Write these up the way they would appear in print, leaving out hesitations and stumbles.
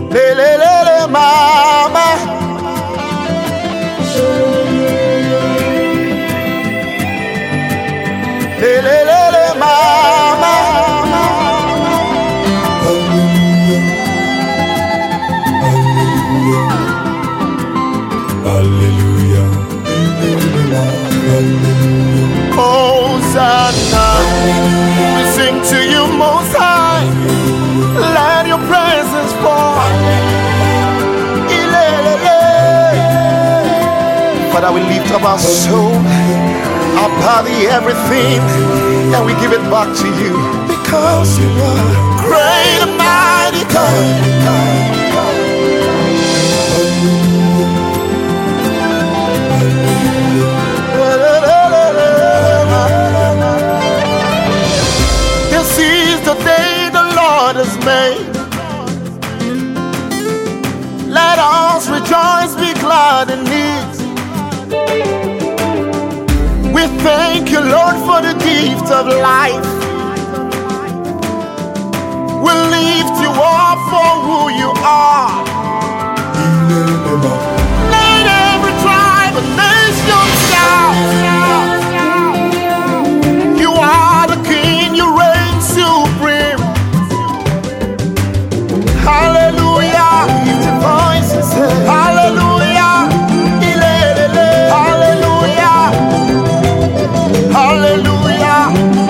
Le le le le mama. Le le le le mama. Hallelujah. Hosanna, we sing to you most high. Let your presence fall. Father, we lift up our soul, our body, everything, and we give it back to you because you are great and mighty God. This is the day the Lord has made. Let us rejoice, be glad in it. We thank you, Lord, for the gift of life. We lift you up for who you are. Let every tribe and nation shout. You are the King, you reign supreme. Hallelujah. Lift your voice and say hallelujah. Hallelujah. Hallelujah.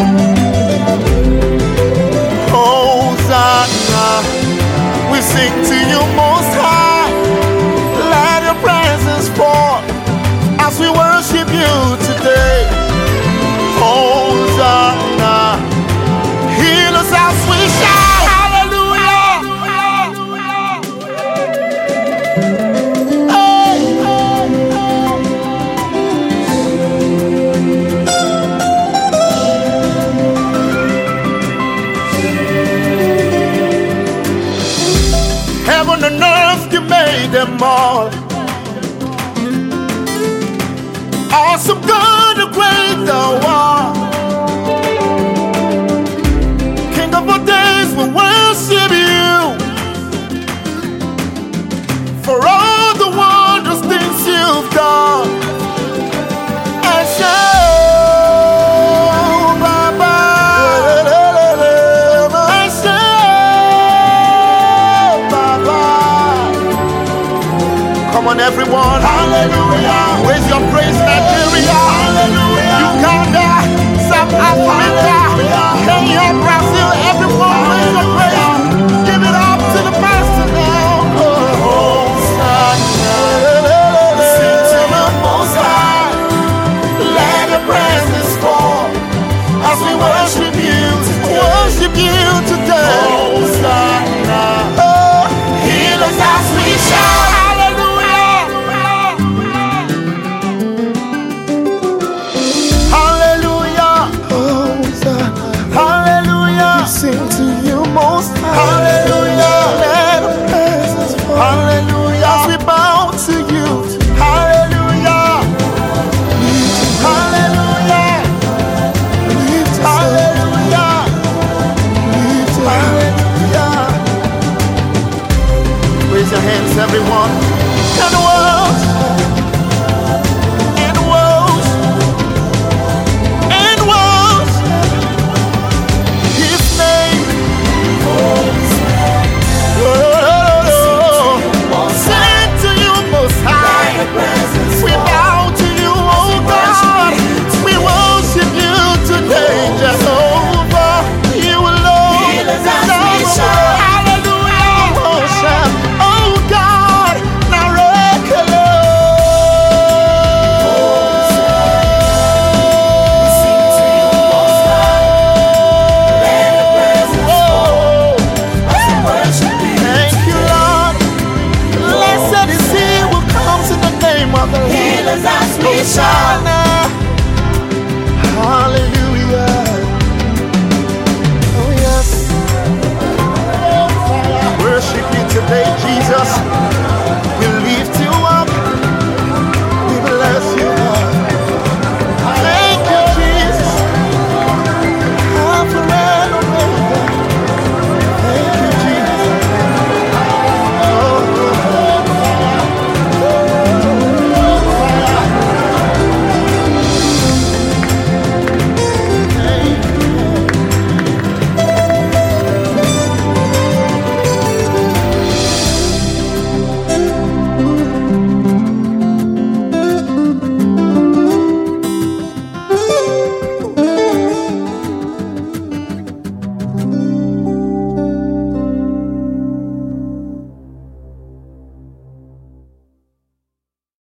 Hosanna, we sing to you most high. Let your presence fall as we worship you today. Hosanna, heal us as we shout. Hallelujah. Hey. Heaven and earth, you made them all. Awesome God, the great thou art. King of all days, we worship you for all the wondrous things you've done. And show, Baba. And show, Baba. Come on, everyone. Hallelujah. Raise your praise, Nigeria. Hallelujah. Uganda, South Africa, Kenya, Brazil. Everyone, raise your praise. Give it up to the master now. Hosanna. Sing to the Most High. Let your presence fall as we worship you today. Hosanna. Oh, heal us as we shout. Sing to you most high. Hallelujah. Let the presence fall. Hallelujah. As we bow to you. Hallelujah. Hallelujah. Hallelujah. Hallelujah. Raise your hands, everyone.